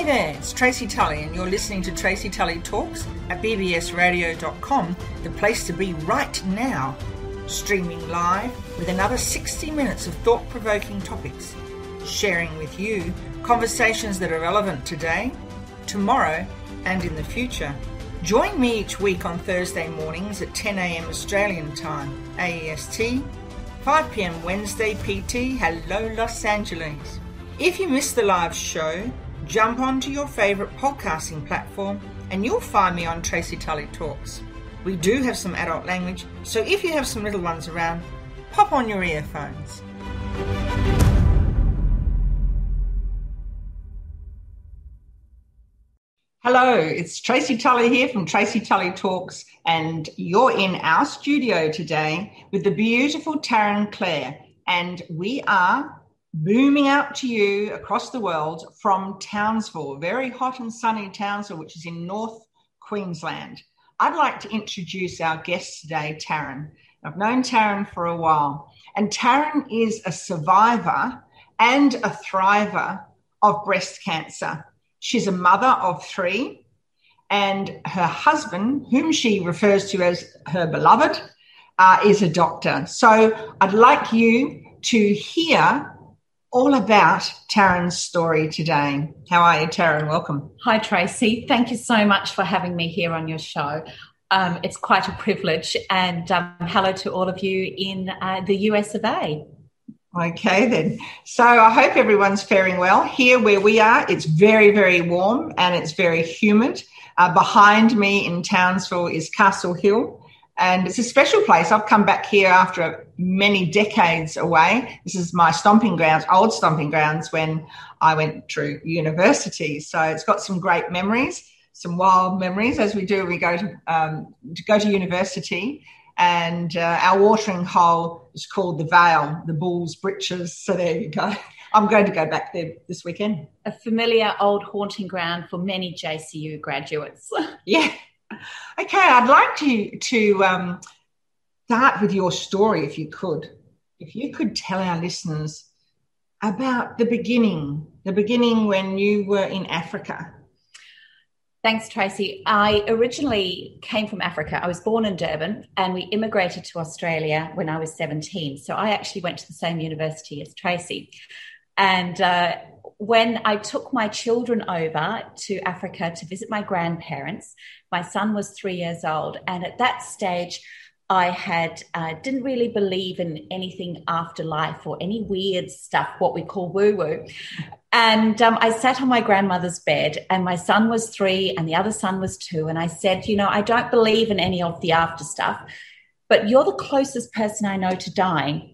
there, it's Tracy Tully and you're listening to Tracy Tully Talks at bbsradio.com, the place to be right now. Streaming live with another 60 minutes of thought-provoking topics. Sharing with you conversations that are relevant today, tomorrow and in the future. Join me each week on Thursday mornings at 10 a.m. Australian time, AEST, 5 p.m. Wednesday PT, hello Los Angeles. If you miss the live show, jump onto your favourite podcasting platform and you'll find me on Tracy Tully Talks. We do have some adult language, so if you have some little ones around, pop on your earphones. Hello, it's Tracy Tully here from Tracy Tully Talks, and you're in our studio today with the beautiful Taryn Clare, and we are booming out to you across the world from Townsville, very hot and sunny Townsville, which is in North Queensland. I'd like to introduce our guest today, Taryn. I've known Taryn for a while, and Taryn is a survivor and a thriver of breast cancer. She's a mother of 3, and her husband, whom she refers to as her beloved, is a doctor. So I'd like you to hear all about Taryn's story today. How are you, Taryn? Welcome. Hi, Tracy. Thank you so much for having me here on your show. It's quite a privilege, and hello to all of you in the US of A. Okay, then. So I hope everyone's faring well. Here where we are, it's very, very warm and it's very humid. Behind me in Townsville is Castle Hill, and it's a special place. I've come back here after many decades away. This is my stomping grounds, old stomping grounds when I went through university. So it's got some great memories, some wild memories as we do when we go to university. And our watering hole is called the Vale, the Bull's Britches. So there you go. I'm going to go back there this weekend. A familiar old haunting ground for many JCU graduates. Yeah. Okay, I'd like you to start with your story, if you could. If you could tell our listeners about the beginning when you were in Africa. Thanks, Tracy. I originally came from Africa. I was born in Durban, and we immigrated to Australia when I was 17. So I actually went to the same university as Tracy. And when I took my children over to Africa to visit my grandparents, my son was 3 years old. And at that stage, I didn't really believe in anything afterlife or any weird stuff, what we call woo-woo. And I sat on my grandmother's bed, and my son was 3 and the other son was 2. And I said, I don't believe in any of the after stuff, but you're the closest person I know to dying.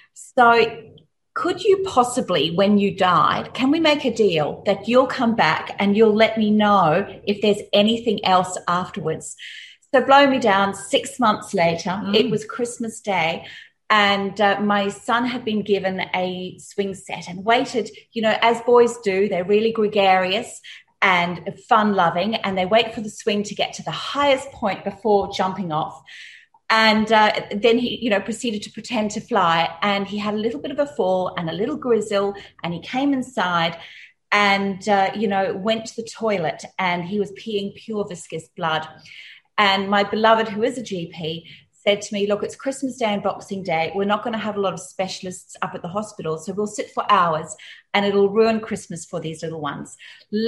So could you possibly, when you died, can we make a deal that you'll come back and you'll let me know if there's anything else afterwards? So blow me down, 6 months later, It was Christmas Day. And my son had been given a swing set and waited, as boys do. They're really gregarious and fun-loving, and they wait for the swing to get to the highest point before jumping off. And then he, proceeded to pretend to fly, and he had a little bit of a fall and a little grizzle, and he came inside and, went to the toilet, and he was peeing pure viscous blood. And my beloved, who is a GP, said to me, look, it's Christmas Day and Boxing Day. We're not going to have a lot of specialists up at the hospital, so we'll sit for hours and it'll ruin Christmas for these little ones.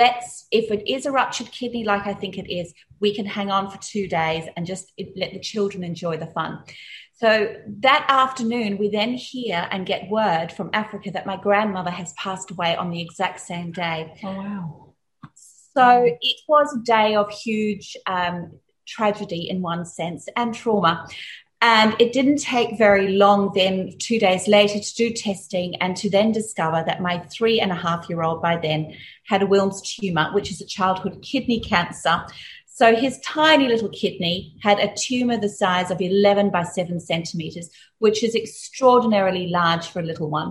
If it is a ruptured kidney, like I think it is, we can hang on for 2 days and just let the children enjoy the fun. So that afternoon, we then hear and get word from Africa that my grandmother has passed away on the exact same day. Oh, wow. So it was a day of huge tragedy in one sense and trauma. And it didn't take very long then, 2 days later, to do testing and to then discover that my 3.5-year-old by then had a Wilms tumor, which is a childhood kidney cancer. So his tiny little kidney had a tumor the size of 11 by 7 centimeters, which is extraordinarily large for a little one.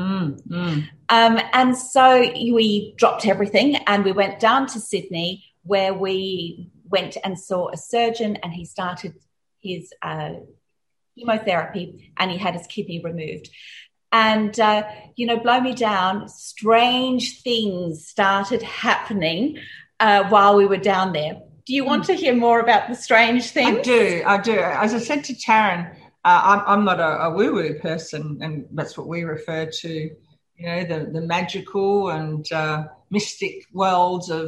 And so we dropped everything and we went down to Sydney, where we went and saw a surgeon, and he started his chemotherapy and he had his kidney removed. And, blow me down, strange things started happening while we were down there. Do you want to hear more about the strange things? I do. As I said to Taryn, I'm not a woo-woo person, and that's what we refer to, the magical and mystic worlds of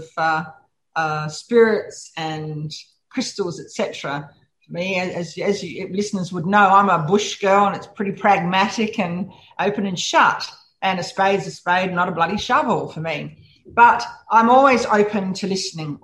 spirits and crystals, etc. For me, as you listeners would know, I'm a bush girl, and it's pretty pragmatic and open and shut. And a spade's a spade, not a bloody shovel for me. But I'm always open to listening.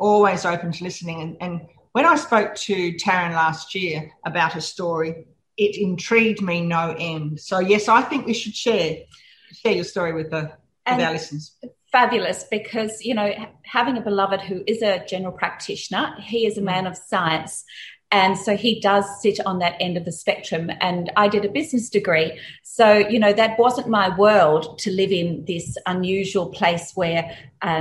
And when I spoke to Taryn last year about her story, it intrigued me no end. So yes, I think we should share your story with our listeners. Fabulous, because having a beloved who is a general practitioner, he is a man of science. And so he does sit on that end of the spectrum. And I did a business degree. So, that wasn't my world, to live in this unusual place where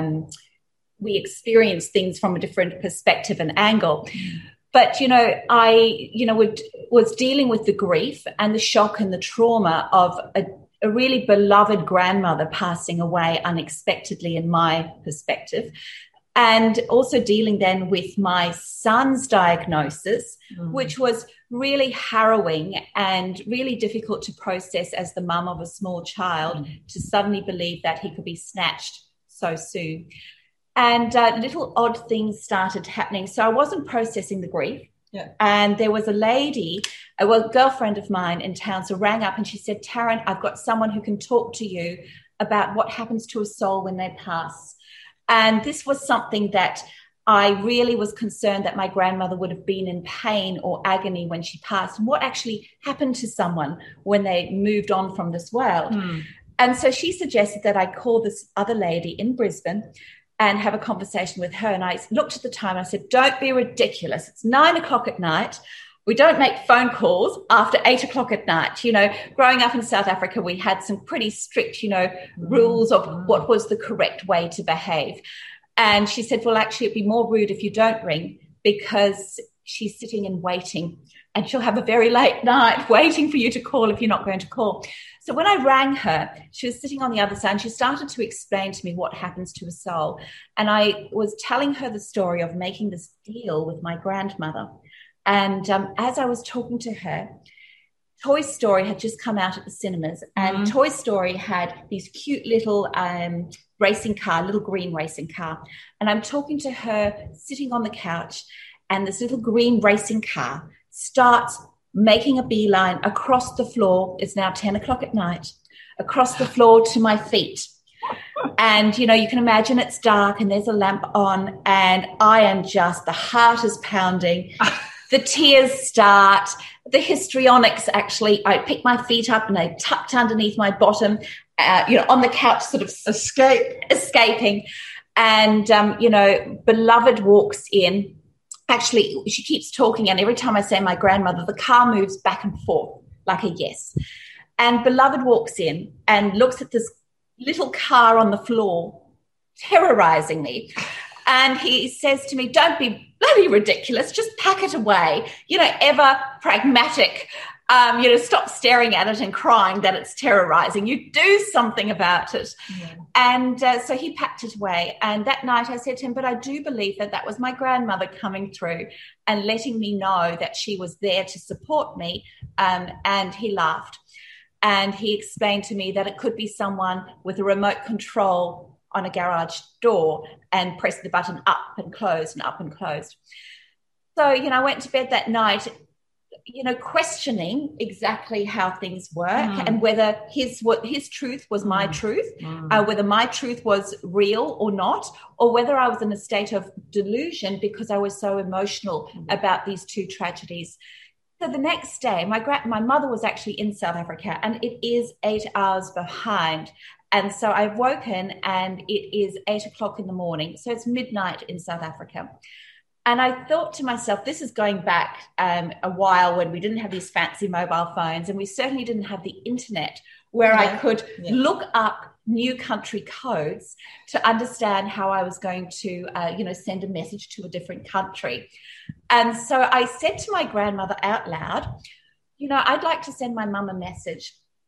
we experience things from a different perspective and angle. But, I, was dealing with the grief and the shock and the trauma of a really beloved grandmother passing away unexpectedly, in my perspective. And also dealing then with my son's diagnosis, which was really harrowing and really difficult to process as the mum of a small child, to suddenly believe that he could be snatched so soon. And little odd things started happening. So I wasn't processing the grief. Yeah. And there was a lady, a girlfriend of mine in town, so rang up and she said, Taryn, I've got someone who can talk to you about what happens to a soul when they pass. And this was something that I really was concerned that my grandmother would have been in pain or agony when she passed, and what actually happened to someone when they moved on from this world. And so she suggested that I call this other lady in Brisbane and have a conversation with her. And I looked at the time and I said, don't be ridiculous. It's 9:00 at night. We don't make phone calls after 8:00 at night. Growing up in South Africa, we had some pretty strict, rules of what was the correct way to behave. And she said, well, actually, it'd be more rude if you don't ring, because she's sitting and waiting, and she'll have a very late night waiting for you to call if you're not going to call. So when I rang her, she was sitting on the other side, and she started to explain to me what happens to a soul. And I was telling her the story of making this deal with my grandmother. And as I was talking to her, Toy Story had just come out at the cinemas, and Toy Story had these cute little little green racing car. And I'm talking to her sitting on the couch, and this little green racing car starts making a beeline across the floor. It's now 10:00 at night, across the floor to my feet. And, you can imagine it's dark and there's a lamp on, and I am just, the heart is pounding. The tears start. The histrionics, actually, I pick my feet up and they tucked underneath my bottom, on the couch, sort of escaping. And, beloved walks in. Actually, she keeps talking, and every time I say my grandmother, the car moves back and forth like a yes. And beloved walks in and looks at this little car on the floor, terrorizing me. And he says to me, don't be bloody ridiculous, just pack it away. Ever pragmatic. Stop staring at it and crying that it's terrorizing. You do something about it. Yeah. And so he packed it away. And that night I said to him, but I do believe that was my grandmother coming through and letting me know that she was there to support me. And he laughed. And he explained to me that it could be someone with a remote control on a garage door and press the button up and closed and up and closed. So, I went to bed that night, questioning exactly how things work and whether his truth was my truth, whether my truth was real or not, or whether I was in a state of delusion because I was so emotional about these two tragedies. So the next day, my mother was actually in South Africa, and it is 8 hours behind. And so I've woken and it is 8:00 in the morning. So it's midnight in South Africa. And I thought to myself, this is going back a while when we didn't have these fancy mobile phones, and we certainly didn't have the internet where I could look up new country codes to understand how I was going to, send a message to a different country. And so I said to my grandmother out loud, I'd like to send my mum a message.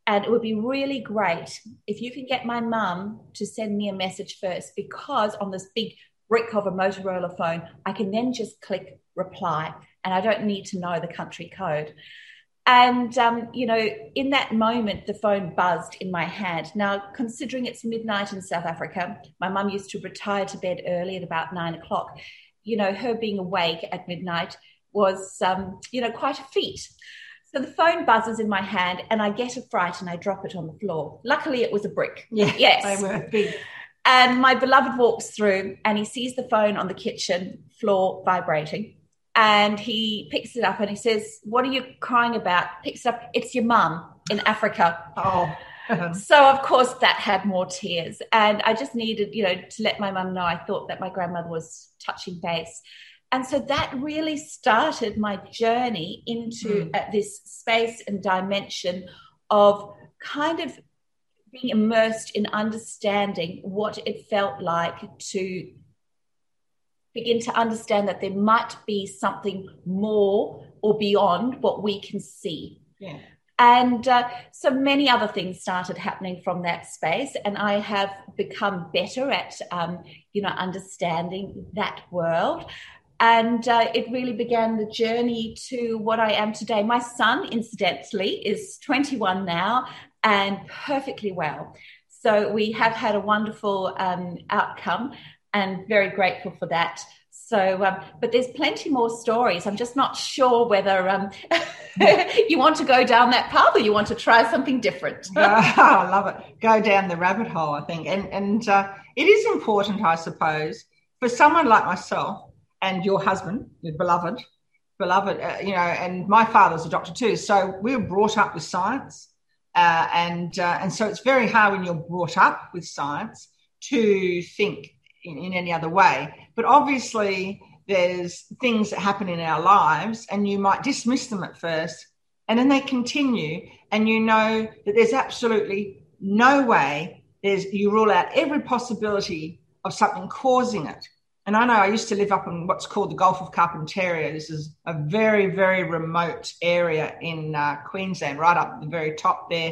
And it would be really great if you can get my mum to send me a message first, because on this big brick of a Motorola phone, I can then just click reply and I don't need to know the country code. And, in that moment, the phone buzzed in my hand. Now, considering it's midnight in South Africa, my mum used to retire to bed early at about 9 o'clock. Her being awake at midnight was, quite a feat. So the phone buzzes in my hand and I get a fright and I drop it on the floor. Luckily, it was a brick. Yeah, yes. They were big. And my beloved walks through and he sees the phone on the kitchen floor vibrating. And he picks it up and he says, "What are you crying about?" Picks it up. "It's your mum in Africa." Oh. So, of course, that had more tears. And I just needed, to let my mum know I thought that my grandmother was touching base. And so that really started my journey into this space and dimension of kind of being immersed in understanding what it felt like to begin to understand that there might be something more or beyond what we can see. Yeah. And so many other things started happening from that space, and I have become better at, understanding that world. And it really began the journey to what I am today. My son, incidentally, is 21 now and perfectly well. So we have had a wonderful outcome and very grateful for that. So, but there's plenty more stories. I'm just not sure whether you want to go down that path or you want to try something different. I love it. Go down the rabbit hole, I think. And it is important, I suppose, for someone like myself and your husband, your beloved, and my father's a doctor too. So we were brought up with science. And so it's very hard when you're brought up with science to think in any other way. But obviously there's things that happen in our lives and you might dismiss them at first and then they continue, and you know that there's absolutely no way you rule out every possibility of something causing it. And I know I used to live up in what's called the Gulf of Carpentaria. This is a very, very remote area in Queensland, right up at the very top there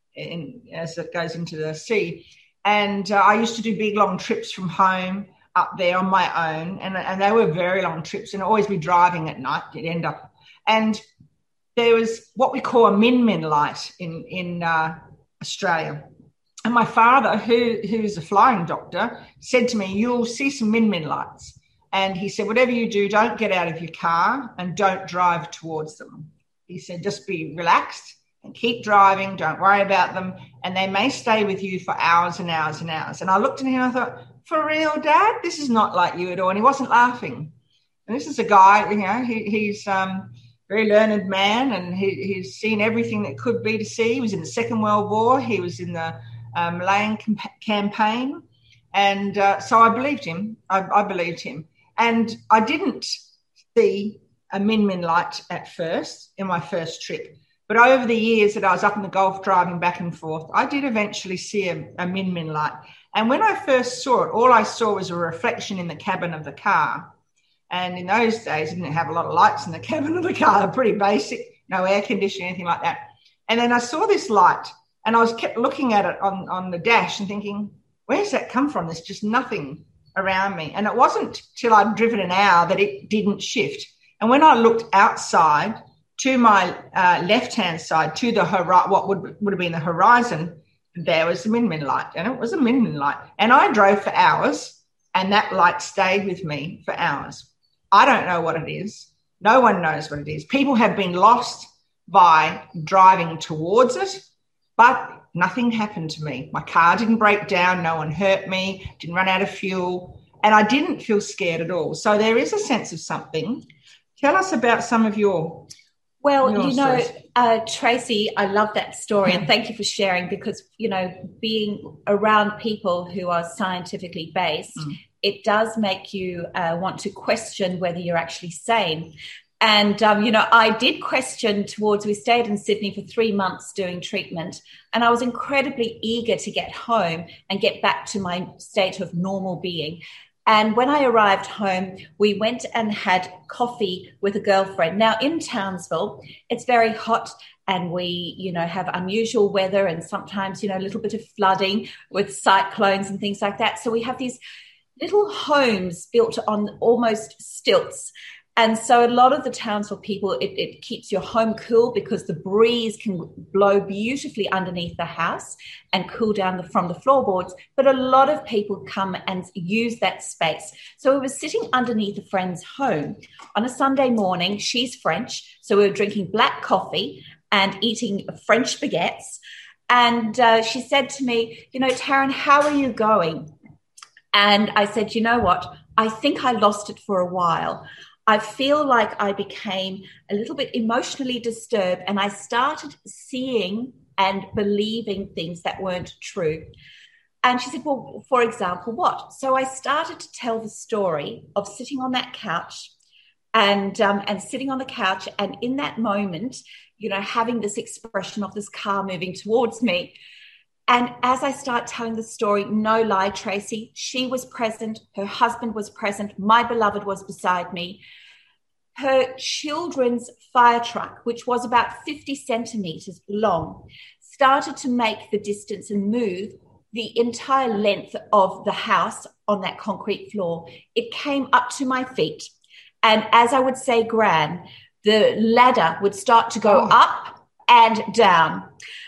as it goes into the sea. And I used to do big, long trips from home up there on my own. And they were very long trips, and I'd always be driving at night. You'd end up. And there was what we call a Min light in Australia. And my father, who's a flying doctor, said to me, "You'll see some Min lights." And he said, "Whatever you do, don't get out of your car and don't drive towards them." He said, "Just be relaxed and keep driving. Don't worry about them. And they may stay with you for hours and hours and hours." And I looked at him and I thought, "For real, Dad? This is not like you at all." And he wasn't laughing. And this is a guy, he's very learned man, and he's seen everything that could be to see. He was in the Second World War. He was in the Malayan campaign. And so I believed him. I believed him. And I didn't see a Min light at first in my first trip. But over the years that I was up in the Gulf driving back and forth, I did eventually see a Min light. And when I first saw it, all I saw was a reflection in the cabin of the car. And in those days, I didn't have a lot of lights in the cabin of the car. They're pretty basic, no air conditioning, anything like that. And then I saw this light, and I kept looking at it on the dash and thinking, where's that come from? There's just nothing around me. And it wasn't till I'd driven an hour that it didn't shift. And when I looked outside to my left-hand side, to the what would have been the horizon, there was a Min light, and it was a Min light. And I drove for hours, and that light stayed with me for hours. I don't know what it is. No one knows what it is. People have been lost by driving towards it, but nothing happened to me. My car didn't break down. No one hurt me, didn't run out of fuel, and I didn't feel scared at all. So there is a sense of something. Tell us about some of your stories. Tracy, I love that story, and thank you for sharing, because, being around people who are scientifically based, it does make you want to question whether you're actually sane. And, I did question we stayed in Sydney for 3 months doing treatment, and I was incredibly eager to get home and get back to my state of normal being. And when I arrived home, we went and had coffee with a girlfriend. Now, in Townsville, it's very hot, and we, have unusual weather and sometimes, a little bit of flooding with cyclones and things like that. So we have these little homes built on almost stilts. And so a lot of the townsville people, it keeps your home cool because the breeze can blow beautifully underneath the house and cool down from the floorboards. But a lot of people come and use that space. So we were sitting underneath a friend's home on a Sunday morning. She's French, so we were drinking black coffee and eating French baguettes. And she said to me, Taryn, how are you going? And I said, you know what? I think I lost it for a while. I feel like I became a little bit emotionally disturbed and I started seeing and believing things that weren't true. And she said, well, for example, what? So I started to tell the story of sitting on that couch and sitting on the couch and in that moment, having this expression of this car moving towards me. And as I start telling the story, no lie, Tracy, she was present, her husband was present, my beloved was beside me. Her children's fire truck, which was about 50 centimetres long, started to make the distance and move the entire length of the house on that concrete floor. It came up to my feet. And as I would say, Gran, the ladder would start to go up and down.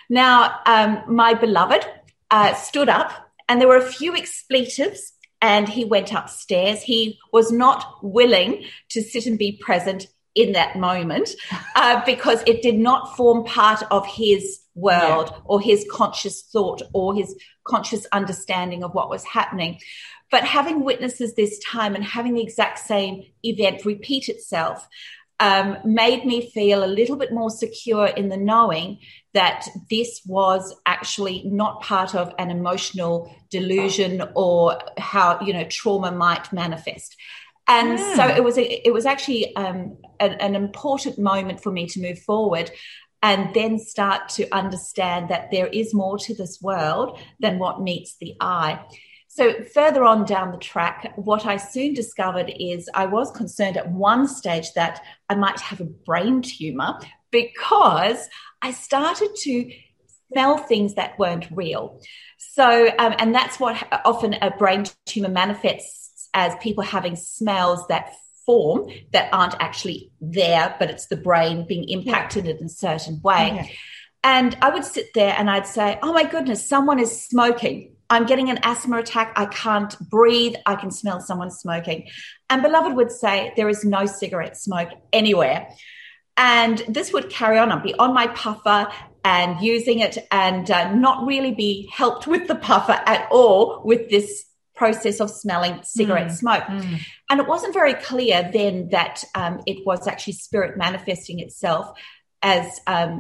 Now, my beloved stood up and there were a few expletives and he went upstairs. He was not willing to sit and be present in that moment because it did not form part of his world or his conscious thought or his conscious understanding of what was happening. But having witnesses this time and having the exact same event repeat itself made me feel a little bit more secure in the knowing that this was actually not part of an emotional delusion or how, trauma might manifest. And so it was actually an important moment for me to move forward and then start to understand that there is more to this world than what meets the eye. So further on down the track, what I soon discovered is I was concerned at one stage that I might have a brain tumor because I started to smell things that weren't real. So, and that's what often a brain tumor manifests as, people having smells that form that aren't actually there, but it's the brain being impacted in a certain way. Yeah. And I would sit there and I'd say, oh my goodness, someone is smoking. I'm getting an asthma attack. I can't breathe. I can smell someone smoking. And beloved would say, there is no cigarette smoke anywhere. And this would carry on. I'd be on my puffer and using it and not really be helped with the puffer at all with this process of smelling cigarette smoke. And it wasn't very clear then that it was actually spirit manifesting itself as,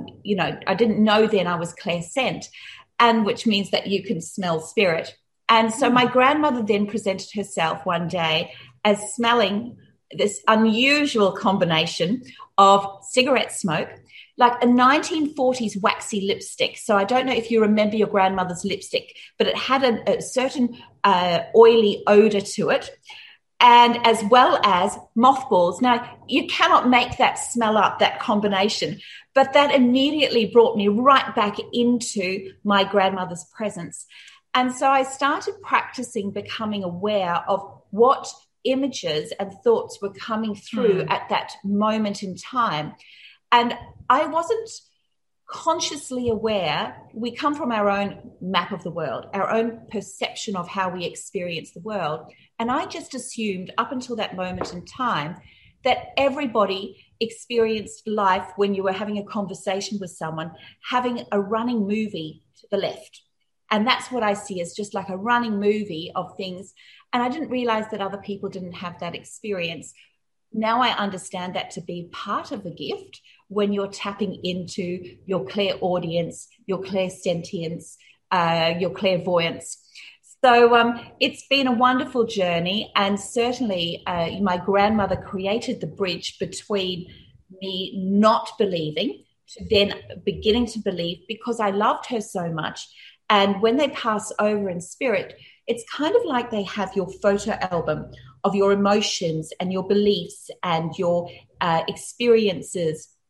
I didn't know then I was clairsent. And which means that you can smell spirit. And so my grandmother then presented herself one day as smelling this unusual combination of cigarette smoke, like a 1940s waxy lipstick. So I don't know if you remember your grandmother's lipstick, but it had a certain oily odor to it. And as well as mothballs. Now, you cannot make that smell up, that combination, but that immediately brought me right back into my grandmother's presence. And so I started practicing becoming aware of what images and thoughts were coming through at that moment in time. And I wasn't consciously aware. We come from our own map of the world, our own perception of how we experience the world. And I just assumed up until that moment in time that everybody experienced life when you were having a conversation with someone, having a running movie to the left. And that's what I see as just like a running movie of things. And I didn't realize that other people didn't have that experience. Now I understand that to be part of the gift when you're tapping into your clairaudience, your clairsentience, your clairvoyance. So it's been a wonderful journey, and certainly my grandmother created the bridge between me not believing to then beginning to believe, because I loved her so much. And when they pass over in spirit, it's kind of like they have your photo album of your emotions and your beliefs and your experiences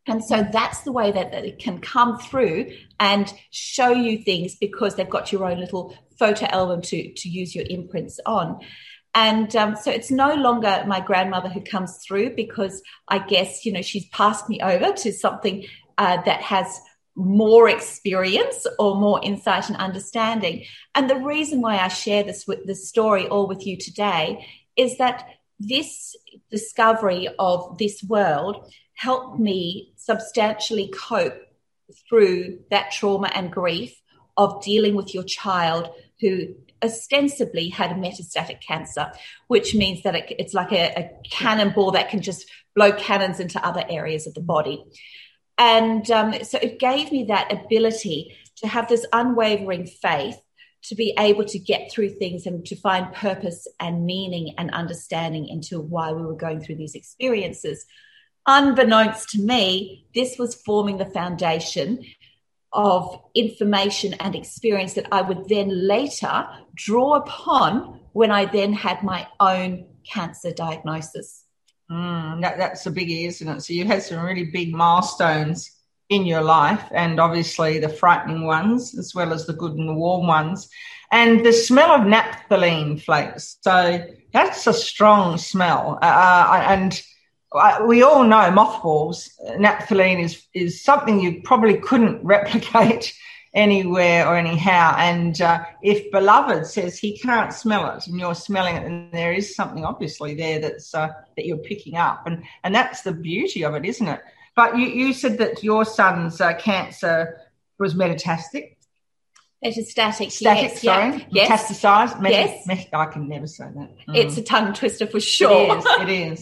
And so that's the way that it can come through and show you things, because they've got your own little photo album to use your imprints on. And so it's no longer my grandmother who comes through, because I guess, she's passed me over to something that has more experience or more insight and understanding. And the reason why I share this story all with you today is that this discovery of this world helped me substantially cope through that trauma and grief of dealing with your child who ostensibly had metastatic cancer, which means that it's like a cannonball that can just blow cannons into other areas of the body. And so it gave me that ability to have this unwavering faith to be able to get through things and to find purpose and meaning and understanding into why we were going through these experiences. Unbeknownst to me, this was forming the foundation of information and experience that I would then later draw upon when I then had my own cancer diagnosis. That's a biggie, isn't it? So you had some really big milestones in your life, and obviously the frightening ones as well as the good and the warm ones. And the smell of naphthalene flakes, so that's a strong smell. We all know mothballs. Naphthalene is something you probably couldn't replicate anywhere or anyhow. And if Beloved says he can't smell it and you're smelling it, then there is something obviously there that's that you're picking up. And that's the beauty of it, isn't it? But you said that your son's cancer was metastatic. Metastatic, yes. Sorry. Yes. Metastasized. Yes. I can never say that. It's a tongue twister for sure. It is.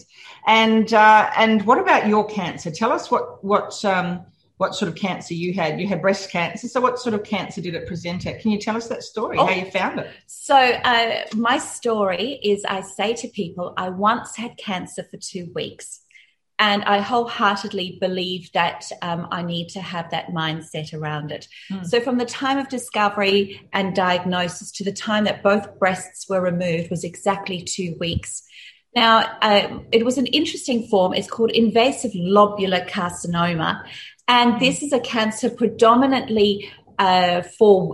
And what about your cancer? Tell us what sort of cancer you had. You had breast cancer. So what sort of cancer did it present at? Can you tell us that story, how you found it? So my story is, I say to people, I once had cancer for 2 weeks. And I wholeheartedly believe that I need to have that mindset around it. So from the time of discovery and diagnosis to the time that both breasts were removed was exactly 2 weeks. Now, it was an interesting form. It's called invasive lobular carcinoma. And this is a cancer predominantly not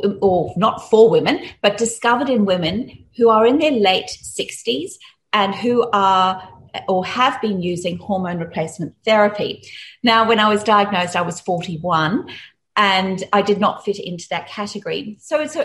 for women, but discovered in women who are in their late 60s and who are or have been using hormone replacement therapy. Now, when I was diagnosed, I was 41 and I did not fit into that category. So it's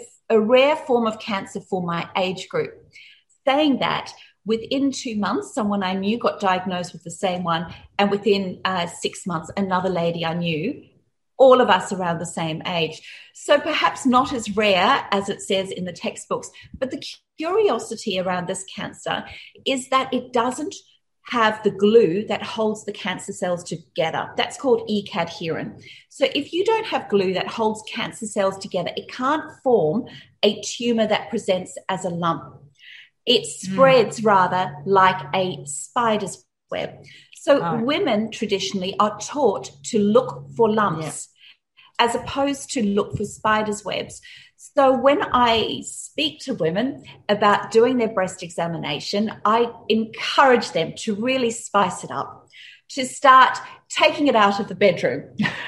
a rare form of cancer for my age group. Saying that, within 2 months, someone I knew got diagnosed with the same one, and within 6 months, another lady I knew, all of us around the same age. So perhaps not as rare as it says in the textbooks, but the curiosity around this cancer is that it doesn't have the glue that holds the cancer cells together. That's called E-cadherin. So if you don't have glue that holds cancer cells together, it can't form a tumor that presents as a lump. It spreads rather like a spider's web. So women traditionally are taught to look for lumps as opposed to look for spider's webs. So when I speak to women about doing their breast examination, I encourage them to really spice it up, to start taking it out of the bedroom,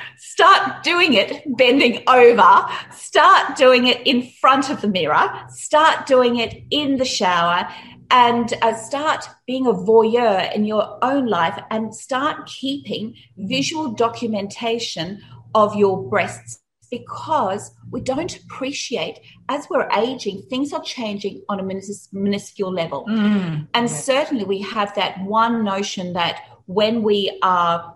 start doing it bending over, start doing it in front of the mirror, start doing it in the shower, and start being a voyeur in your own life and start keeping visual documentation of your breasts, because we don't appreciate, as we're aging, things are changing on a minuscule level. And certainly we have that one notion that when we are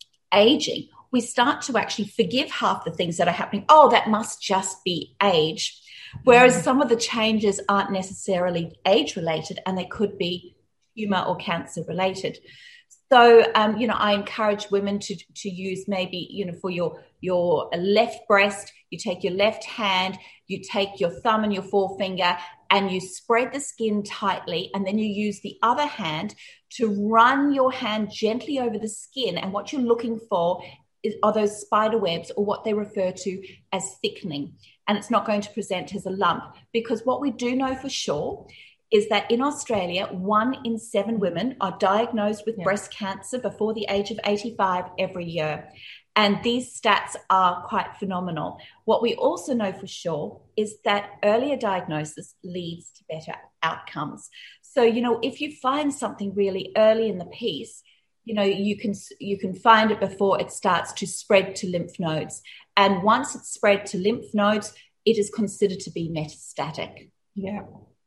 aging, we start to actually forgive half the things that are happening. Oh, that must just be age. Whereas some of the changes aren't necessarily age-related, and they could be tumor or cancer-related. So, I encourage women to use maybe, for your left breast, you take your left hand, you take your thumb and your forefinger, and you spread the skin tightly, and then you use the other hand to run your hand gently over the skin. And what you're looking for are those spider webs, or what they refer to as thickening. And it's not going to present as a lump, because what we do know for sure is that in Australia, 1 in 7 women are diagnosed with breast cancer before the age of 85 every year. And these stats are quite phenomenal. What we also know for sure is that earlier diagnosis leads to better outcomes. So, if you find something really early in the piece, you can find it before it starts to spread to lymph nodes. And once it's spread to lymph nodes, it is considered to be metastatic. Yeah.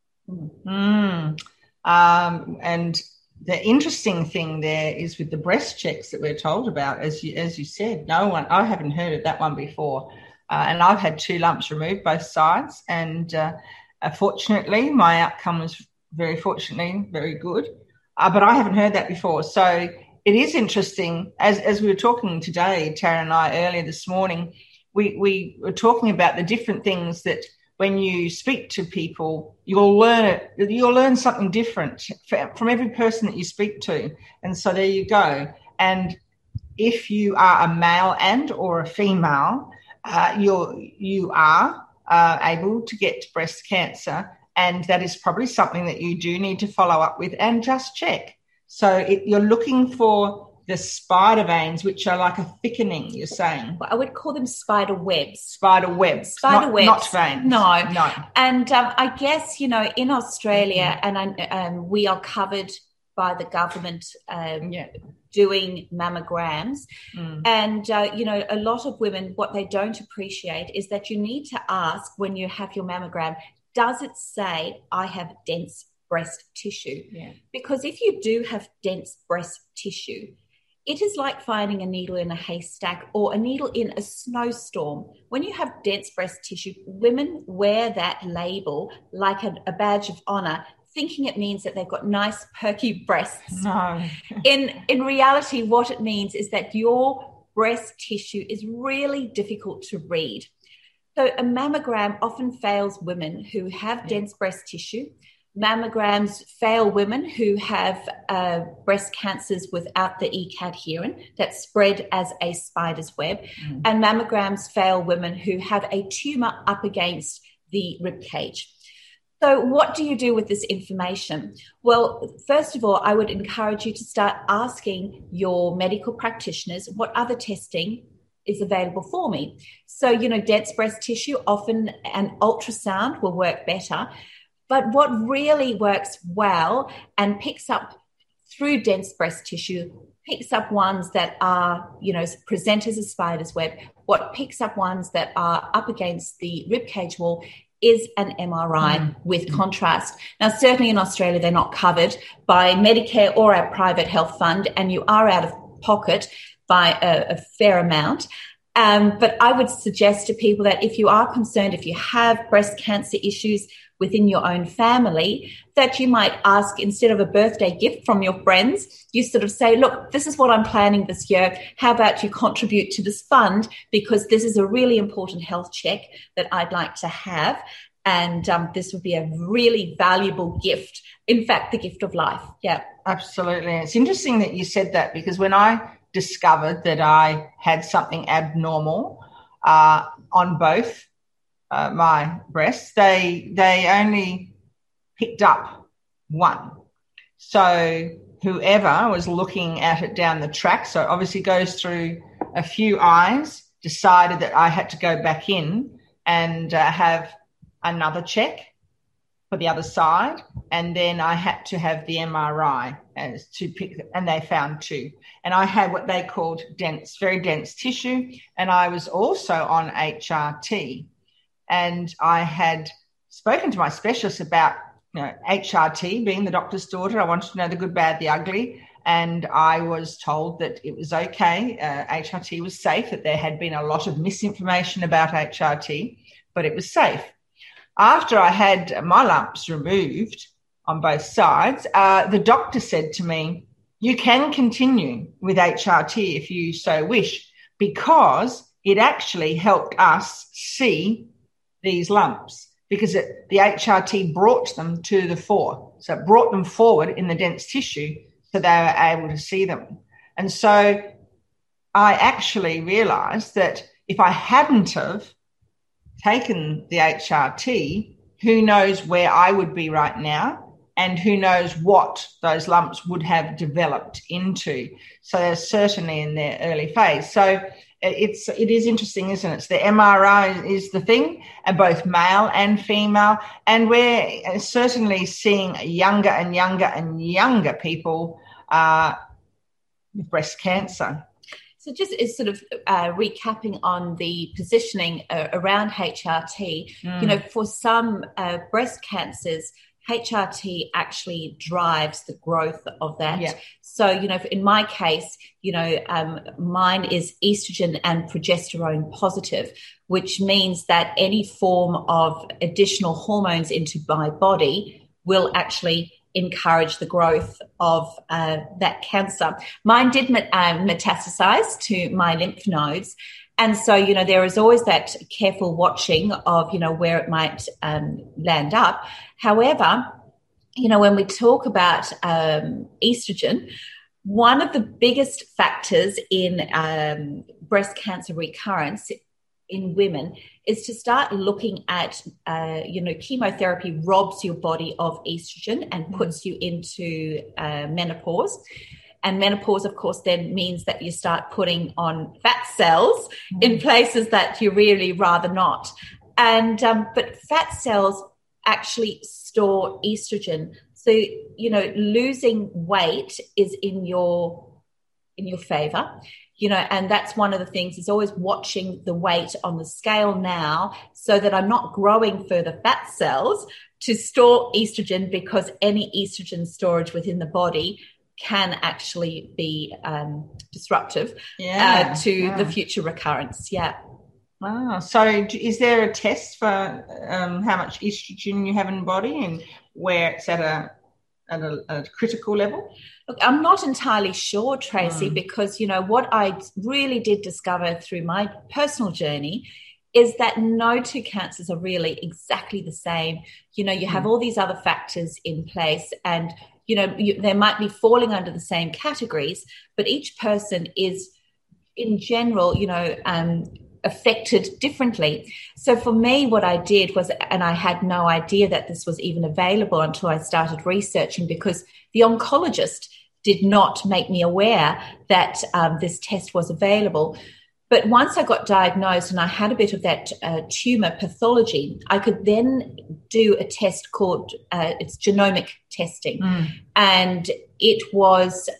And the interesting thing there is with the breast checks that we're told about, as you said, I haven't heard of that one before. And I've had 2 lumps removed, both sides. And fortunately, my outcome was very good. But I haven't heard that before. So it is interesting. As we were talking today, Tara and I, earlier this morning, we were talking about the different things that when you speak to people, you'll learn something different from every person that you speak to. And so there you go. And if you are a male and or a female, you are able to get breast cancer, and that is probably something that you do need to follow up with and just check. So you're looking for the spider veins, which are like a thickening, you're saying? Well, I would call them spider webs. Spider webs. Not veins. No. And I guess, in Australia, and we are covered by the government doing mammograms. And, a lot of women, what they don't appreciate is that you need to ask when you have your mammogram, does it say I have dense breast tissue? Yeah. Because if you do have dense breast tissue, it is like finding a needle in a haystack or a needle in a snowstorm. When you have dense breast tissue, women wear that label like a badge of honor, thinking it means that they've got nice, perky breasts. No. In reality, what it means is that your breast tissue is really difficult to read. So a mammogram often fails women who have dense breast tissue. Mammograms fail women who have breast cancers without the ECadherin that spread as a spider's web. And mammograms fail women who have a tumour up against the rib cage. So what do you do with this information? Well, first of all, I would encourage you to start asking your medical practitioners what other testing is available for me. So, dense breast tissue, often an ultrasound will work better. But what really works well and picks up through dense breast tissue, picks up ones that are, present as a spider's web, what picks up ones that are up against the ribcage wall is an MRI with contrast. Now, certainly in Australia, they're not covered by Medicare or our private health fund, and you are out of pocket by a fair amount. But I would suggest to people that if you are concerned, if you have breast cancer issues within your own family, that you might ask, instead of a birthday gift from your friends, you sort of say, look, this is what I'm planning this year. How about you contribute to this fund, because this is a really important health check that I'd like to have. And this would be a really valuable gift. In fact, the gift of life. Yeah, absolutely. It's interesting that you said that, because when I discovered that I had something abnormal on both my breasts, they only picked up one. So whoever was looking at it down the track, so it obviously goes through a few eyes, decided that I had to go back in and have another check for the other side, and then I had to have the MRI and they found 2. And I had what they called very dense tissue, and I was also on HRT. And I had spoken to my specialist about, HRT, being the doctor's daughter. I wanted to know the good, bad, the ugly. And I was told that it was okay. HRT was safe, that there had been a lot of misinformation about HRT, but it was safe. After I had my lumps removed on both sides, the doctor said to me, you can continue with HRT if you so wish, because it actually helped us see these lumps, because the HRT brought them to the fore. So it brought them forward in the dense tissue so they were able to see them. And so I actually realised that if I hadn't have taken the HRT, who knows where I would be right now. and who knows what those lumps would have developed into. So they're certainly in their early phase. So it is interesting, isn't it? So the MRI is the thing, both male and female, and we're certainly seeing younger and younger and younger people with breast cancer. So just is sort of recapping on the positioning around HRT, for some breast cancers, HRT actually drives the growth of that. Yeah. So, in my case, mine is estrogen and progesterone positive, which means that any form of additional hormones into my body will actually encourage the growth of that cancer. Mine did metastasize to my lymph nodes. And so, there is always that careful watching of, where it might land up. However, when we talk about estrogen, one of the biggest factors in breast cancer recurrence in women is to start looking at, chemotherapy robs your body of estrogen and puts you into menopause. And menopause, of course, then means that you start putting on fat cells in places that you really rather not. And but fat cells actually store estrogen. So, losing weight is in your favor. And that's one of the things is always watching the weight on the scale now so that I'm not growing further fat cells to store estrogen, because any estrogen storage within the body can actually be disruptive to the future recurrence. Yeah. Wow. So is there a test for how much estrogen you have in the body and where it's at a critical level? Look, I'm not entirely sure, Tracy, because, what I really did discover through my personal journey is that no two cancers are really exactly the same. You have all these other factors in place, and they might be falling under the same categories, but each person is, in general, affected differently. So for me, what I did was, and I had no idea that this was even available until I started researching, because the oncologist did not make me aware that this test was available. But once I got diagnosed and I had a bit of that tumor pathology, I could then do a test called, it's genomic testing. And it was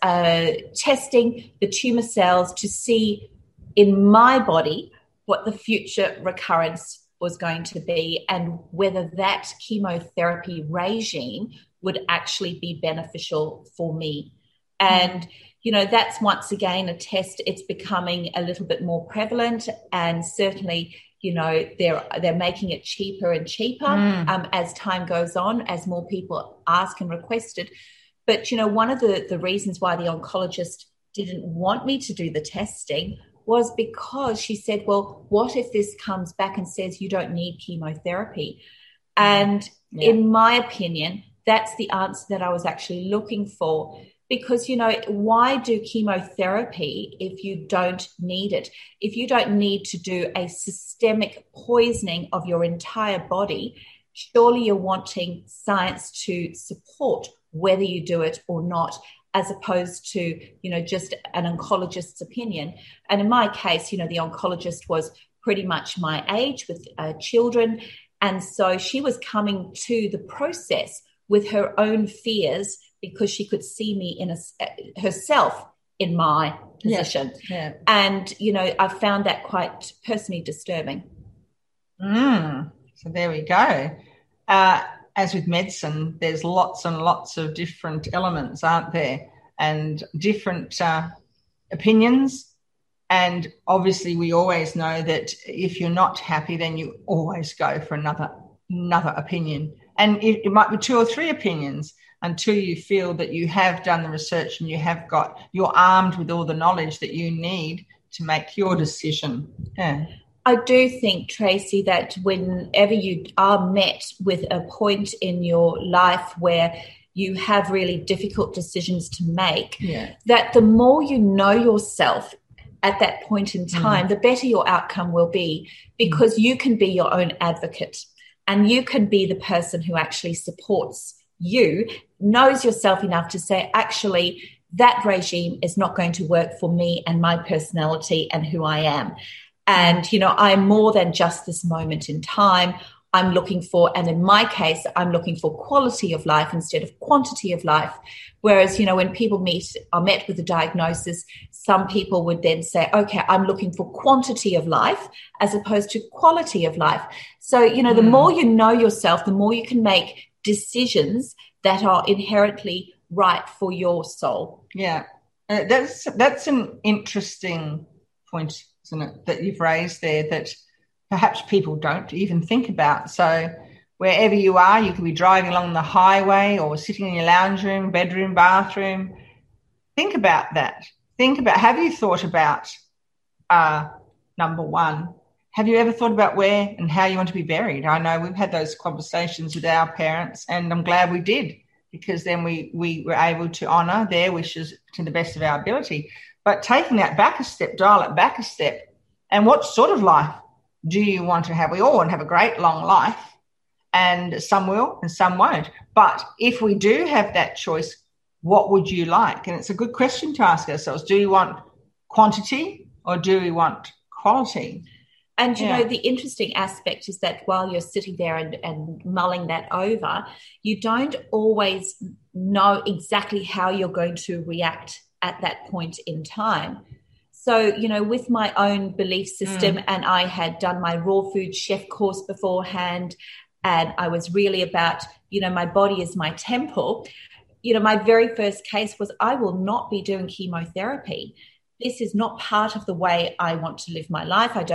testing the tumor cells to see in my body what the future recurrence was going to be and whether that chemotherapy regime would actually be beneficial for me. And that's once again a test. It's becoming a little bit more prevalent, and certainly, they're making it cheaper and cheaper as time goes on, as more people ask and request it. But, one of the reasons why the oncologist didn't want me to do the testing was because she said, well, what if this comes back and says you don't need chemotherapy? And in my opinion, that's the answer that I was actually looking for. Because, why do chemotherapy if you don't need it? If you don't need to do a systemic poisoning of your entire body, surely you're wanting science to support whether you do it or not, as opposed to, just an oncologist's opinion. And in my case, the oncologist was pretty much my age with children. And so she was coming to the process with her own fears, because she could see me in herself in my position. Yeah. And, I found that quite personally disturbing. So there we go. As with medicine, there's lots and lots of different elements, aren't there? And different opinions. And obviously we always know that if you're not happy, then you always go for another opinion. And it might be 2 or 3 opinions, until you feel that you have done the research and you're armed with all the knowledge that you need to make your decision. Yeah. I do think, Tracy, that whenever you are met with a point in your life where you have really difficult decisions to make, that the more you know yourself at that point in time, the better your outcome will be, because you can be your own advocate and you can be the person who actually supports you knows yourself enough to say, actually, that regime is not going to work for me and my personality and who I am. And, I'm more than just this moment in time. I'm looking for, and in my case, I'm looking for quality of life instead of quantity of life. Whereas, when people are met with a diagnosis, some people would then say, okay, I'm looking for quantity of life as opposed to quality of life. So, the more you know yourself, the more you can make decisions that are inherently right for your soul. Yeah, that's an interesting point, isn't it, that you've raised there, that perhaps people don't even think about. So wherever you are, you could be driving along the highway or sitting in your lounge room, bedroom, bathroom. Think about that. Have you thought about, number one, have you ever thought about where and how you want to be buried? I know we've had those conversations with our parents, and I'm glad we did, because then we were able to honour their wishes to the best of our ability. But taking that back a step, dial it back a step, and what sort of life do you want to have? We all want to have a great long life, and some will and some won't. But if we do have that choice, what would you like? And it's a good question to ask ourselves. Do you want quantity or do we want quality? And, the interesting aspect is that while you're sitting there and mulling that over, you don't always know exactly how you're going to react at that point in time. So, with my own belief system, and I had done my raw food chef course beforehand, and I was really about, my body is my temple. My very first case was, I will not be doing chemotherapy. This is not part of the way I want to live my life. I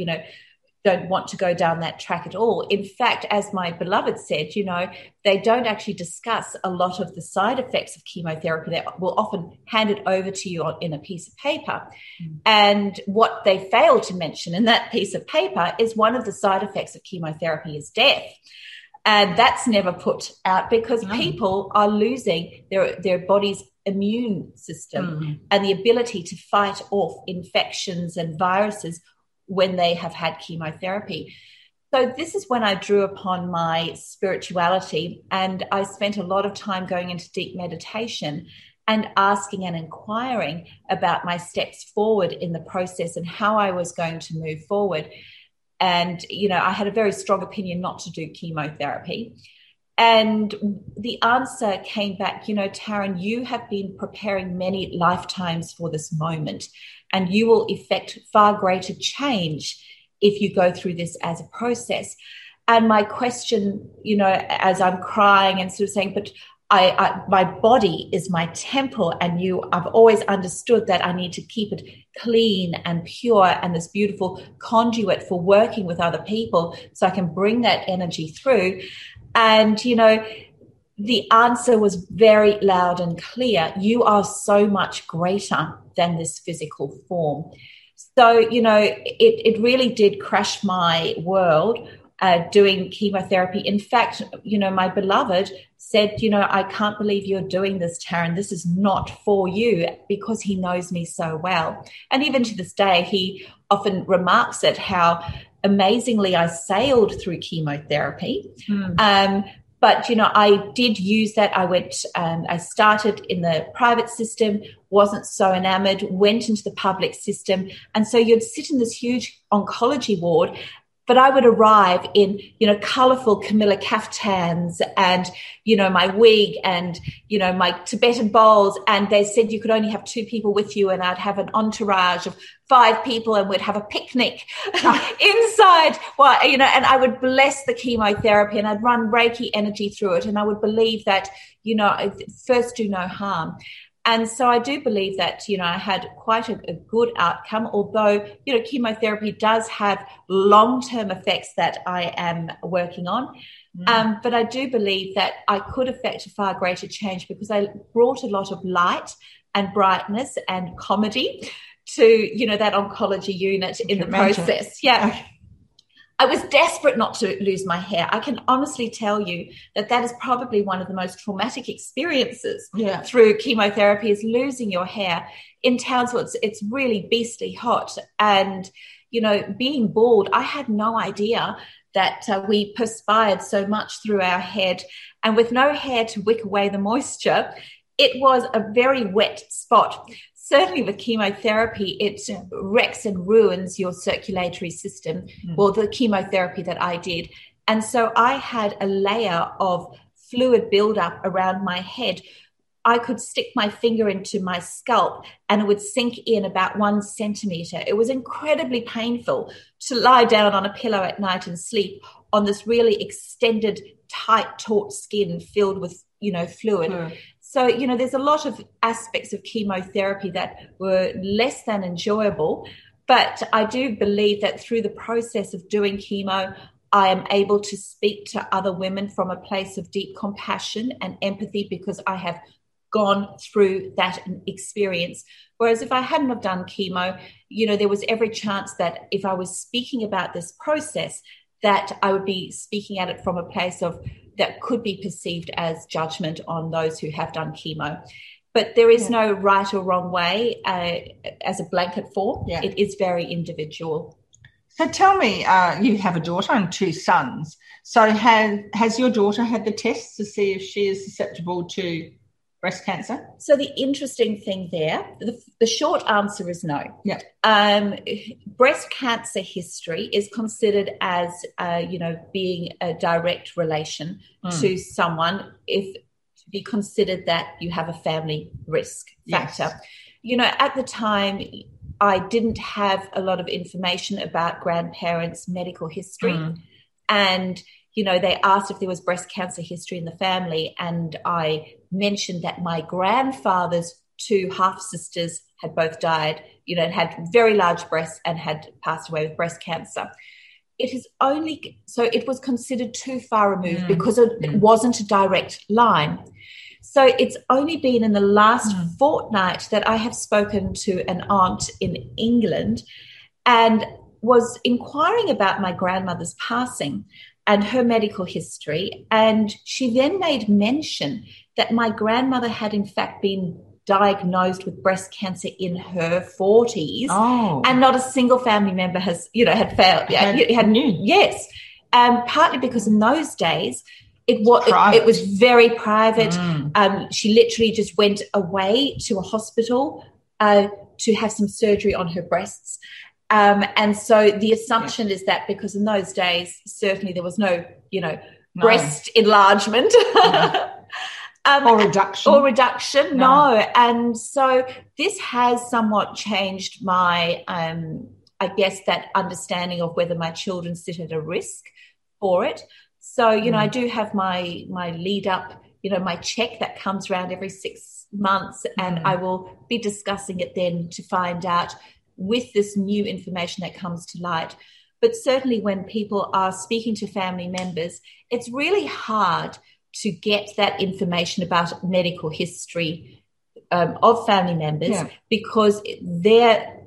don't want to go down that track at all. In fact, as my beloved said, they don't actually discuss a lot of the side effects of chemotherapy. They will often hand it over to you in a piece of paper. And what they fail to mention in that piece of paper is one of the side effects of chemotherapy is death. And that's never put out because people are losing their body's immune system and the ability to fight off infections and viruses when they have had chemotherapy. So this is when I drew upon my spirituality, and I spent a lot of time going into deep meditation and asking and inquiring about my steps forward in the process and how I was going to move forward. And, I had a very strong opinion not to do chemotherapy. And the answer came back, Taryn, you have been preparing many lifetimes for this moment, and you will effect far greater change if you go through this as a process. And my question, as I'm crying and sort of saying, but my body is my temple, and I've always understood that I need to keep it clean and pure and this beautiful conduit for working with other people so I can bring that energy through. And, the answer was very loud and clear. You are so much greater than this physical form. So, it really did crash my world doing chemotherapy. In fact, my beloved said, I can't believe you're doing this, Taryn. This is not for you, because he knows me so well. And even to this day, he often remarks at how amazingly I sailed through chemotherapy. But, I did use that. I started in the private system, wasn't so enamored, went into the public system. And so you'd sit in this huge oncology ward, but I would arrive in, colourful Camilla caftans and, my wig and, my Tibetan bowls. And they said you could only have 2 people with you, and I'd have an entourage of 5 people, and we'd have a picnic inside. Well, and I would bless the chemotherapy, and I'd run Reiki energy through it. And I would believe that, first do no harm. And so I do believe that, I had quite a good outcome, although, chemotherapy does have long-term effects that I am working on. But I do believe that I could affect a far greater change because I brought a lot of light and brightness and comedy to, that oncology unit in the process. Yeah. Okay. I was desperate not to lose my hair. I can honestly tell you that is probably one of the most traumatic experiences through chemotherapy, is losing your hair in towns where it's really beastly hot. And, being bald, I had no idea that we perspired so much through our head, and with no hair to wick away the moisture, it was a very wet spot. Certainly with chemotherapy, it wrecks and ruins your circulatory system. Well, the chemotherapy that I did. And so I had a layer of fluid buildup around my head. I could stick my finger into my scalp and it would sink in about 1 centimeter. It was incredibly painful to lie down on a pillow at night and sleep on this really extended, tight, taut skin filled with, fluid. So, there's a lot of aspects of chemotherapy that were less than enjoyable, but I do believe that through the process of doing chemo, I am able to speak to other women from a place of deep compassion and empathy because I have gone through that experience. Whereas if I hadn't have done chemo, there was every chance that if I was speaking about this process, that I would be speaking at it from a place of that could be perceived as judgment on those who have done chemo. But there is no right or wrong way as a blanket form. Yeah. It is very individual. So tell me, you have a daughter and 2 sons. So has your daughter had the tests to see if she is susceptible to breast cancer? So the interesting thing there, the short answer is no. Yeah. Breast cancer history is considered as, being a direct relation to someone if to be considered that you have a family risk factor. Yes. At the time, I didn't have a lot of information about grandparents' medical history. And, they asked if there was breast cancer history in the family. And I mentioned that my grandfather's 2 half-sisters had both died, and had very large breasts and had passed away with breast cancer. It was considered too far removed because it wasn't a direct line. So it's only been in the last fortnight that I have spoken to an aunt in England and was inquiring about my grandmother's passing and her medical history. And she then made mention that my grandmother had in fact been diagnosed with breast cancer in her 40s. And not a single family member had failed. Yes. Partly because in those days, it was very private. She literally just went away to a hospital to have some surgery on her breasts. And so the assumption is that because in those days, certainly there was no, breast enlargement. Or reduction. No. And so this has somewhat changed my, I guess, that understanding of whether my children sit at a risk for it. So, I do have my lead up, my check that comes around every 6 months, and I will be discussing it then to find out with this new information that comes to light. But certainly when people are speaking to family members, it's really hard to get that information about medical history of family members because their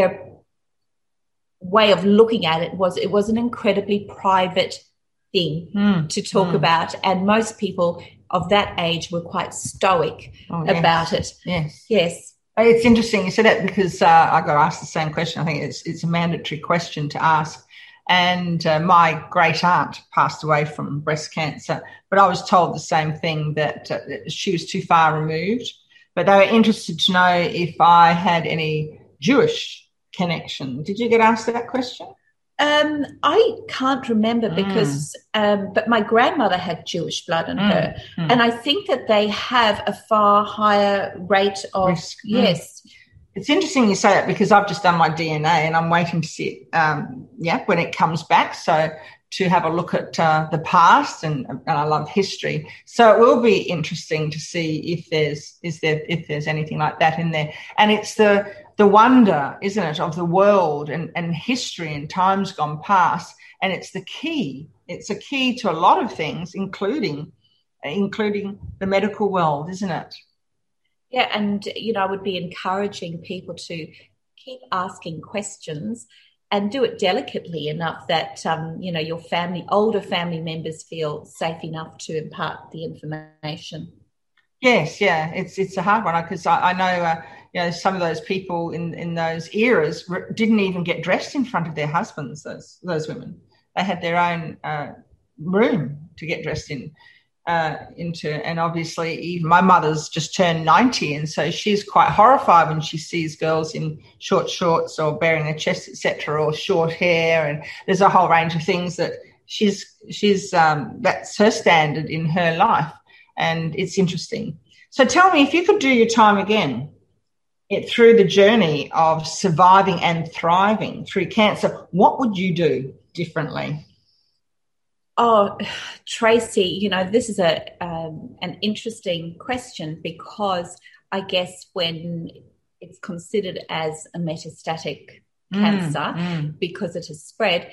way of looking at it was an incredibly private thing to talk about, and most people of that age were quite stoic about it. Yes. It's interesting you said that because I got asked the same question. I think it's a mandatory question to ask. And my great aunt passed away from breast cancer, but I was told the same thing, that she was too far removed. But they were interested to know if I had any Jewish connection. Did you get asked that question? I can't remember because, but my grandmother had Jewish blood in her. And I think that they have a far higher rate of risk. Yes. It's interesting you say that because I've just done my DNA and I'm waiting to see it, when it comes back. So to have a look at the past and I love history. So it will be interesting to see if there's anything like that in there. And it's the wonder, isn't it, of the world and history and times gone past. And it's the key. It's a key to a lot of things, including the medical world, isn't it? Yeah, and, I would be encouraging people to keep asking questions and do it delicately enough that, your older family members feel safe enough to impart the information. Yes, yeah, it's a hard one because I know, some of those people in those eras didn't even get dressed in front of their husbands, those women. they had their own room to get dressed into. And obviously, even my mother's just turned 90, and so she's quite horrified when she sees girls in short shorts or baring their chests, etc., or short hair. And there's a whole range of things that she's that's her standard in her life, and it's interesting. So tell me, if you could do your time again, through the journey of surviving and thriving through cancer, what would you do differently? Oh, Tracy, this is an interesting question, because I guess when it's considered as a metastatic cancer, because it has spread,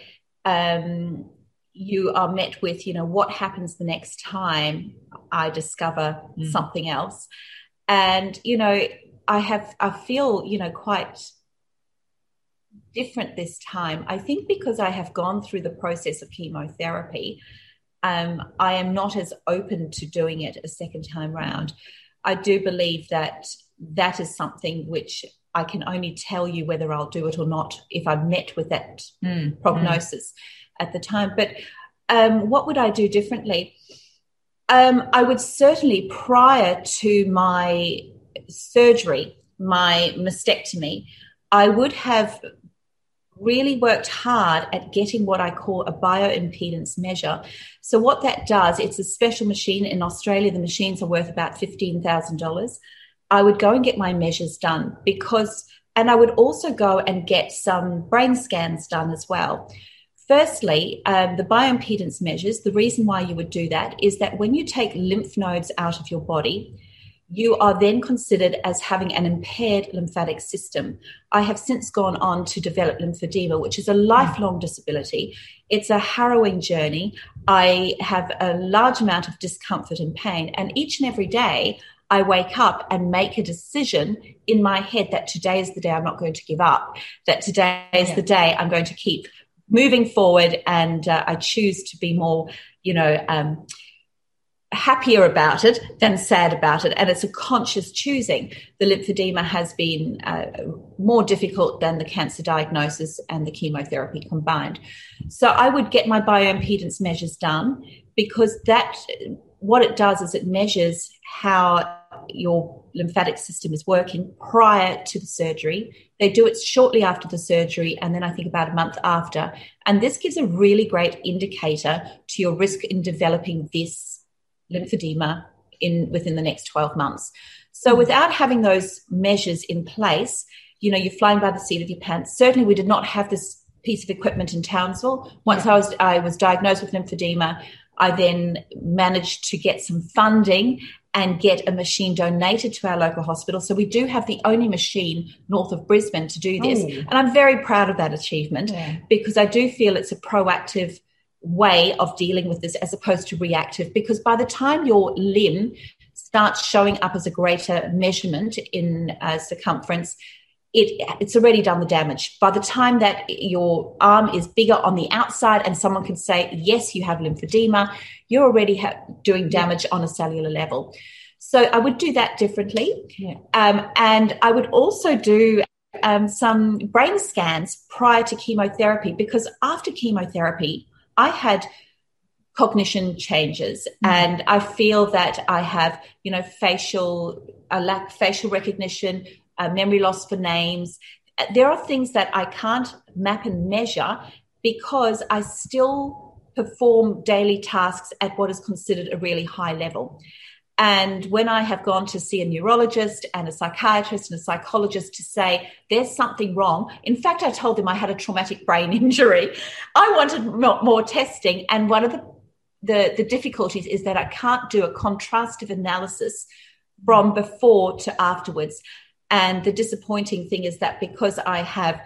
you are met with, what happens the next time I discover something else. And, I feel, quite different this time. I think because I have gone through the process of chemotherapy, I am not as open to doing it a second time round. I do believe that is something which I can only tell you whether I'll do it or not if I'm met with that prognosis at the time. But what would I do differently? I would certainly, prior to my surgery, my mastectomy, I would have really worked hard at getting what I call a bioimpedance measure. So what that does, it's a special machine. In Australia, the machines are worth about $15,000. I would go and get my measures done and I would also go and get some brain scans done as well. Firstly, the bioimpedance measures, the reason why you would do that is that when you take lymph nodes out of your body, you are then considered as having an impaired lymphatic system. I have since gone on to develop lymphedema, which is a lifelong disability. It's a harrowing journey. I have a large amount of discomfort and pain, and each and every day I wake up and make a decision in my head that today is the day I'm not going to give up, that today is the day I'm going to keep moving forward, and I choose to be more, happier about it than sad about it. And it's a conscious choosing. The lymphedema has been more difficult than the cancer diagnosis and the chemotherapy combined. So I would get my bioimpedance measures done, because what it does is it measures how your lymphatic system is working prior to the surgery. They do it shortly after the surgery, and then I think about a month after. And this gives a really great indicator to your risk in developing this lymphedema within the next 12 months. So without having those measures in place, you're flying by the seat of your pants. Certainly we did not have this piece of equipment in Townsville. Once I was diagnosed with lymphedema, I then managed to get some funding and get a machine donated to our local hospital. So we do have the only machine north of Brisbane to do this. And I'm very proud of that achievement, because I do feel it's a proactive way of dealing with this as opposed to reactive, because by the time your limb starts showing up as a greater measurement in circumference, it's already done the damage. By the time that your arm is bigger on the outside and someone can say, yes, you have lymphedema, you're already doing damage on a cellular level. So I would do that differently. And I would also do some brain scans prior to chemotherapy, because after chemotherapy, I had cognition changes, and I feel that I have, facial recognition, memory loss for names. There are things that I can't map and measure, because I still perform daily tasks at what is considered a really high level. And when I have gone to see a neurologist and a psychiatrist and a psychologist to say there's something wrong, in fact, I told them I had a traumatic brain injury. I wanted more testing. And one of the difficulties is that I can't do a contrastive analysis from before to afterwards. And the disappointing thing is that because I have,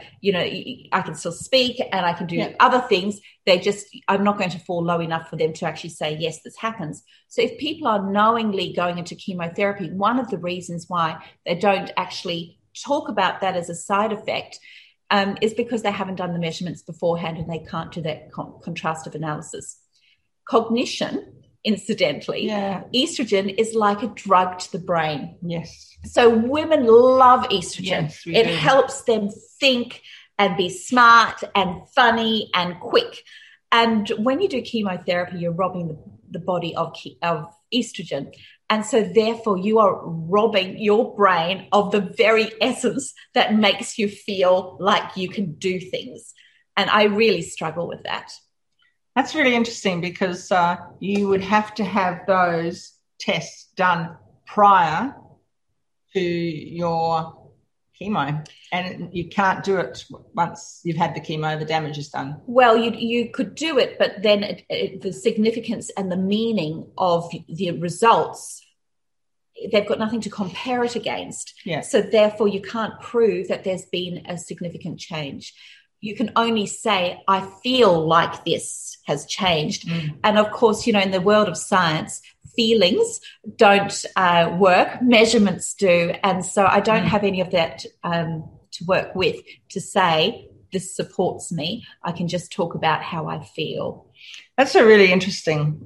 I can still speak and I can do other things, I'm not going to fall low enough for them to actually say, yes, this happens. So if people are knowingly going into chemotherapy, one of the reasons why they don't actually talk about that as a side effect is because they haven't done the measurements beforehand and they can't do that contrastive analysis. Cognition, incidentally, estrogen is like a drug to the brain. Yes. So women love estrogen. Yes, it helps them think and be smart and funny and quick. And when you do chemotherapy, you're robbing the body of estrogen. And so therefore you are robbing your brain of the very essence that makes you feel like you can do things. And I really struggle with that. That's really interesting because you would have to have those tests done prior to your chemo, and you can't do it once you've had the chemo, the damage is done. Well, you could do it, but then the significance and the meaning of the results, they've got nothing to compare it against. Yeah. So therefore you can't prove that there's been a significant change. You can only say, I feel like this has changed. And of course, in the world of science, feelings don't work, measurements do. And so I don't have any of that to work with to say this supports me. I can just talk about how I feel. That's a really interesting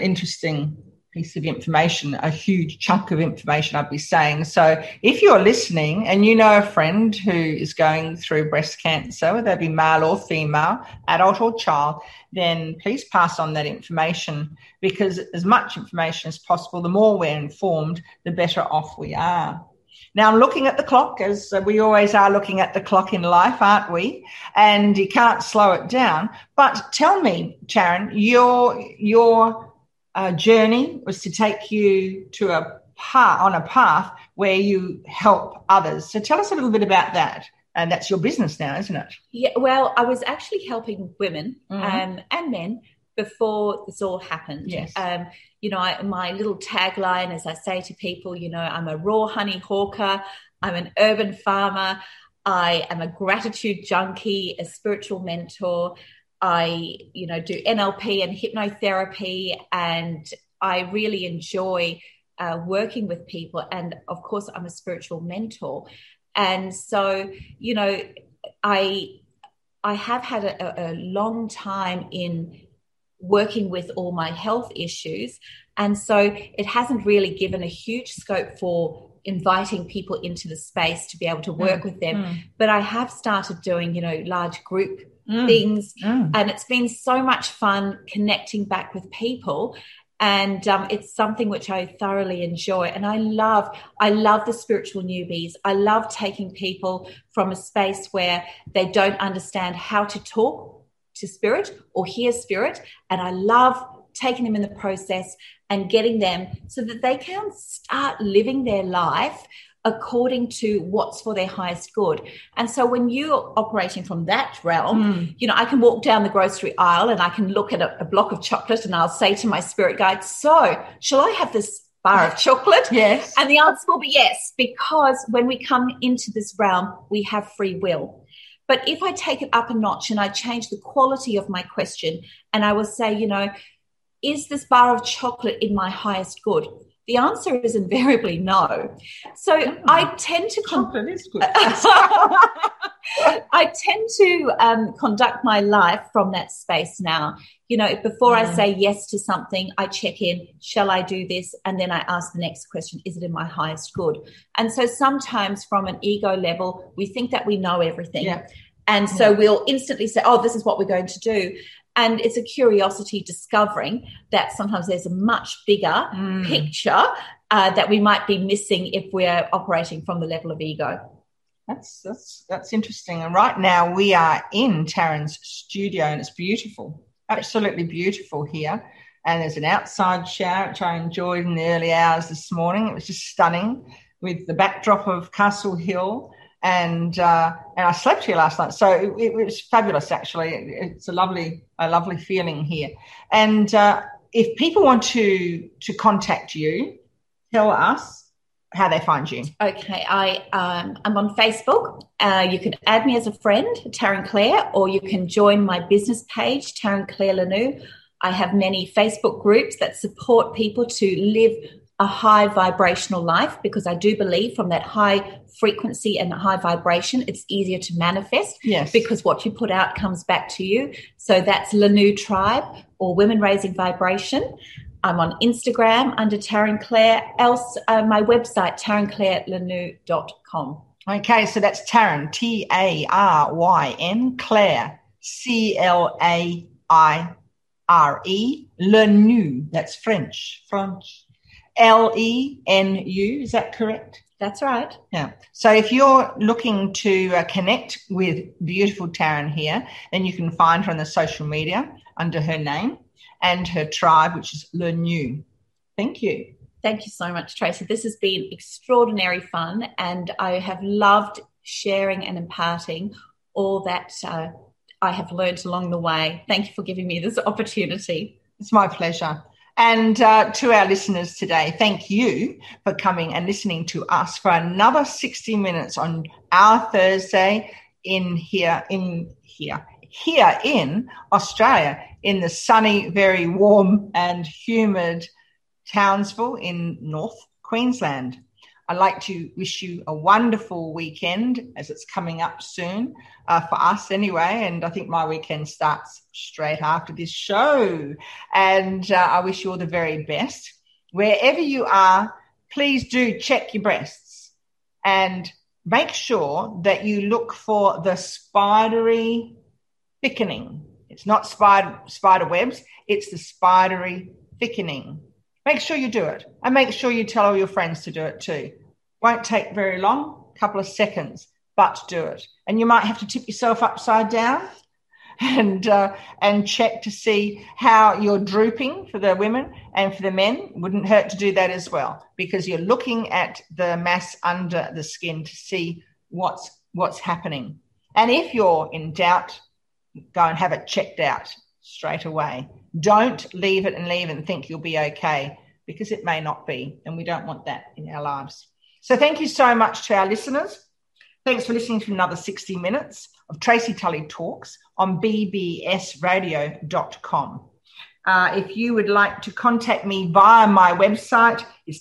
piece of information, a huge chunk of information, I'd be saying. So if you're listening and you know a friend who is going through breast cancer, whether they be male or female, adult or child, then please pass on that information, because as much information as possible, the more we're informed, the better off we are. Now, I'm looking at the clock, as we always are looking at the clock in life, aren't we? And you can't slow it down. But tell me, Taryn, your journey was to take you to a path where you help others. So tell us a little bit about that. And that's your business now, isn't it? Yeah, well, I was actually helping women and men before this all happened. Yes. My little tagline, as I say to people, I'm a raw honey hawker, I'm an urban farmer, I am a gratitude junkie, a spiritual mentor. I, do NLP and hypnotherapy, and I really enjoy working with people. And of course, I'm a spiritual mentor. And so, I have had a long time in working with all my health issues. And so it hasn't really given a huge scope for inviting people into the space to be able to work with them. But I have started doing, large group things. And it's been so much fun connecting back with people. And it's something which I thoroughly enjoy. And I love the spiritual newbies. I love taking people from a space where they don't understand how to talk to spirit or hear spirit. And I love taking them in the process and getting them so that they can start living their life according to what's for their highest good. And so when you're operating from that realm, I can walk down the grocery aisle and I can look at a block of chocolate and I'll say to my spirit guide, so shall I have this bar of chocolate? Yes. And the answer will be yes, because when we come into this realm, we have free will. But if I take it up a notch and I change the quality of my question and I will say, is this bar of chocolate in my highest good? The answer is invariably no. So I tend to chocolate is good. I tend to conduct my life from that space now. Before I say yes to something, I check in, shall I do this? And then I ask the next question, is it in my highest good? And so sometimes from an ego level, we think that we know everything. Yeah. And so we'll instantly say, oh, this is what we're going to do. And it's a curiosity discovering that sometimes there's a much bigger picture that we might be missing if we're operating from the level of ego. That's interesting. And right now we are in Taryn's studio and it's beautiful, absolutely beautiful here. And there's an outside shower, which I enjoyed in the early hours this morning. It was just stunning with the backdrop of Castle Hill. And I slept here last night, so it was fabulous. Actually, it's a lovely feeling here. And if people want to contact you, tell us how they find you. Okay, I'm on Facebook. You can add me as a friend, Taryn Clare, or you can join my business page, Taryn Clare Lanou. I have many Facebook groups that support people to live a high vibrational life, because I do believe from that high frequency and high vibration, it's easier to manifest. Yes. Because what you put out comes back to you. So that's Lanou Tribe or Women Raising Vibration. I'm on Instagram under Taryn Clare. Else, my website, TarynClareLanou.com. Okay, so that's Taryn, Taryn, Claire, CLARE. Lenu. That's French. Lenu. Is that correct? That's right. Yeah. So if you're looking to connect with beautiful Taryn here, then you can find her on the social media under her name and her tribe, which is Lenu. Thank you. Thank you so much, Tracy. This has been extraordinary fun, and I have loved sharing and imparting all that I have learned along the way. Thank you for giving me this opportunity. It's my pleasure. And to our listeners today, thank you for coming and listening to us for another 60 minutes on our Thursday here in Australia, in the sunny, very warm and humid Townsville in North Queensland. I'd like to wish you a wonderful weekend, as it's coming up soon for us anyway. And I think my weekend starts straight after this show. And I wish you all the very best. Wherever you are, please do check your breasts and make sure that you look for the spidery thickening. It's not spider webs, it's the spidery thickening. Make sure you do it, and make sure you tell all your friends to do it too. Won't take very long, a couple of seconds, but do it. And you might have to tip yourself upside down and check to see how you're drooping for the women, and for the men, wouldn't hurt to do that as well, because you're looking at the mass under the skin to see what's happening. And if you're in doubt, go and have it checked out straight away. Don't leave it and think you'll be okay, because it may not be, and we don't want that in our lives. So thank you so much to our listeners. Thanks for listening to another 60 minutes of Tracy Tully Talks on bbsradio.com. If you would like to contact me via my website, it's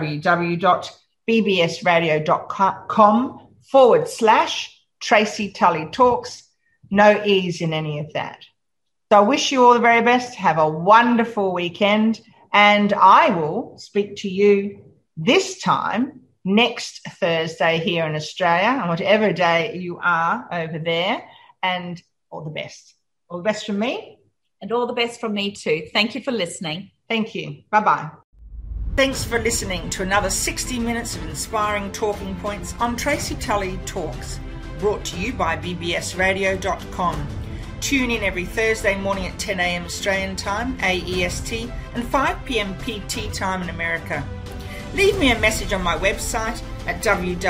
www.bbsradio.com/Tracy Tully Talks. No E's in any of that. So I wish you all the very best. Have a wonderful weekend, and I will speak to you this time next Thursday here in Australia, on whatever day you are over there, and all the best. All the best from me. And all the best from me too. Thank you for listening. Thank you. Bye-bye. Thanks for listening to another 60 minutes of inspiring talking points on Tracy Tully Talks, brought to you by bbsradio.com. Tune in every Thursday morning at 10 a.m. Australian time, AEST, and 5 p.m. PT time in America. Leave me a message on my website at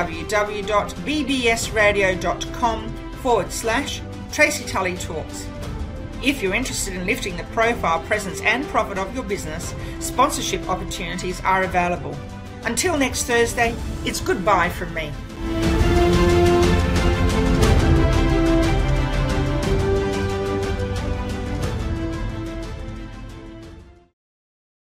www.bbsradio.com/Tracy Tully Talks. If you're interested in lifting the profile, presence and profit of your business, sponsorship opportunities are available. Until next Thursday, it's goodbye from me.